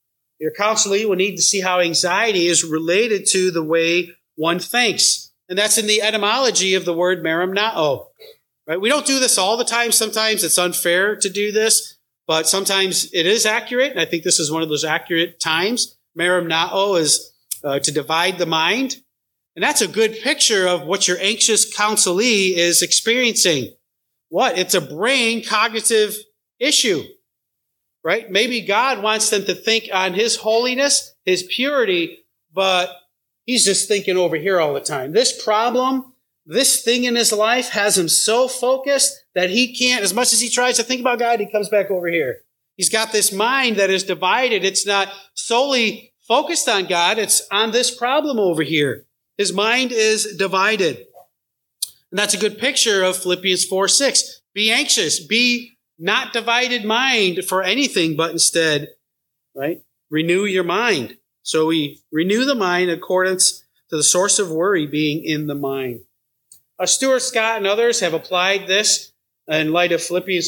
Your counselee will need to see how anxiety is related to the way one thinks. And that's in the etymology of the word merimnao. Right? We don't do this all the time. Sometimes it's unfair to do this, but sometimes it is accurate. And I think this is one of those accurate times. Merimnao is to divide the mind. And that's a good picture of what your anxious counselee is experiencing. What? It's a brain cognitive issue, right? Maybe God wants them to think on his holiness, his purity, but he's just thinking over here all the time. This problem, this thing in his life has him so focused that he can't, as much as he tries to think about God, he comes back over here. He's got this mind that is divided. It's not solely focused on God. It's on this problem over here. His mind is divided. And that's a good picture of Philippians 4:6. Be anxious. Be not divided mind for anything, but instead, right, renew your mind. So we renew the mind in accordance to the source of worry being in the mind. Stuart Scott and others have applied this in light of Philippians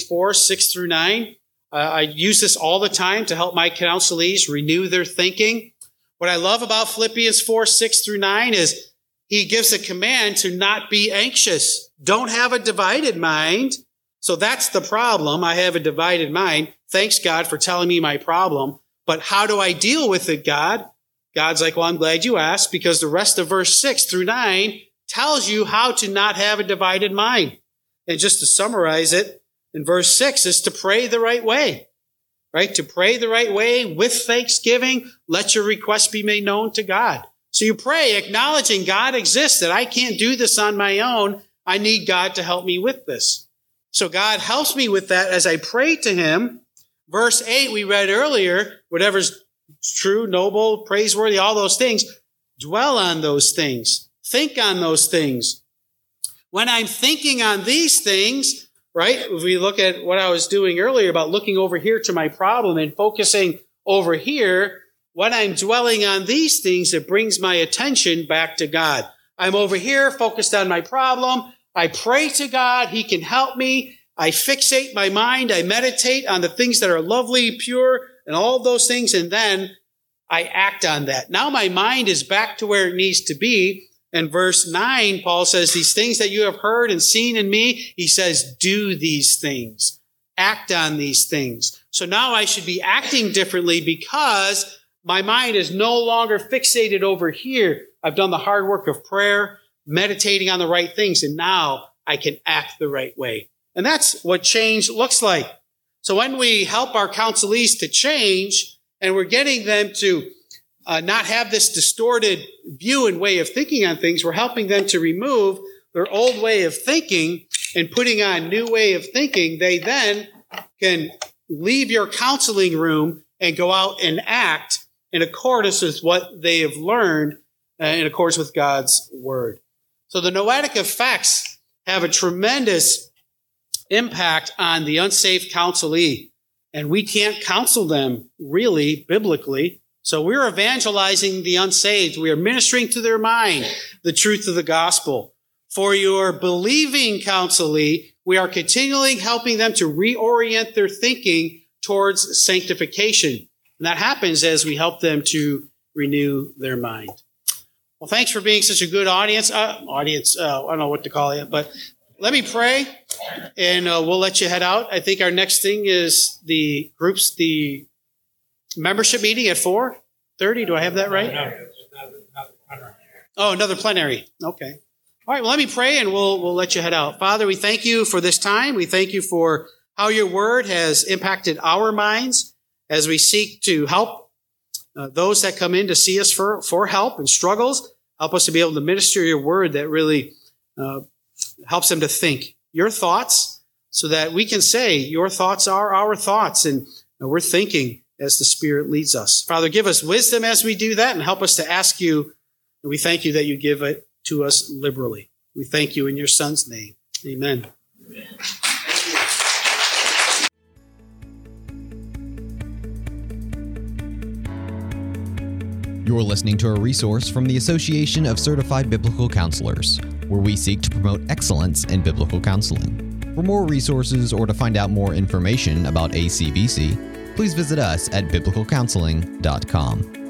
4:6-9. I use this all the time to help my counselees renew their thinking. What I love about Philippians 4:6-9 is he gives a command to not be anxious. Don't have a divided mind. So that's the problem. I have a divided mind. Thanks, God, for telling me my problem. But how do I deal with it, God? God's like, well, I'm glad you asked, because the rest of verse 6-9 tells you how to not have a divided mind. And just to summarize it, in verse 6 is to pray the right way. Right? To pray the right way with thanksgiving, let your requests be made known to God. So you pray acknowledging God exists, that I can't do this on my own. I need God to help me with this. So God helps me with that as I pray to him. Verse 8, we read earlier, whatever's true, noble, praiseworthy, all those things, dwell on those things. Think on those things. When I'm thinking on these things, right? If we look at what I was doing earlier about looking over here to my problem and focusing over here, when I'm dwelling on these things, it brings my attention back to God. I'm over here focused on my problem. I pray to God. He can help me. I fixate my mind. I meditate on the things that are lovely, pure, and all those things. And then I act on that. Now my mind is back to where it needs to be. In verse 9, Paul says, these things that you have heard and seen in me, he says, do these things. Act on these things. So now I should be acting differently because my mind is no longer fixated over here. I've done the hard work of prayer, meditating on the right things, and now I can act the right way. And that's what change looks like. So when we help our counselees to change, and we're getting them to not have this distorted view and way of thinking on things, we're helping them to remove their old way of thinking and putting on a new way of thinking. They then can leave your counseling room and go out and act in accordance with what they have learned, in accordance with God's word. So the noetic effects have a tremendous impact on the unsaved counselee, and we can't counsel them really biblically. So we're evangelizing the unsaved. We are ministering to their mind the truth of the gospel. For your believing counselee, we are continually helping them to reorient their thinking towards sanctification. And that happens as we help them to renew their mind. Well, thanks for being such a good audience. I don't know what to call it, but let me pray, and we'll let you head out. I think our next thing is the membership meeting at 4:30. Do I have that right? No, another plenary. Oh, another plenary. Okay. All right, well, let me pray, and we'll let you head out. Father, we thank you for this time. We thank you for how your word has impacted our minds as we seek to help those that come in to see us for help and struggles. Help us to be able to minister your word that really helps them to think your thoughts so that we can say your thoughts are our thoughts, and we're thinking as the Spirit leads us. Father, give us wisdom as we do that and help us to ask you, and we thank you that you give it to us liberally. We thank you in your Son's name. Amen. Amen. You're listening to a resource from the Association of Certified Biblical Counselors, where we seek to promote excellence in biblical counseling. For more resources or to find out more information about ACBC, please visit us at biblicalcounseling.com.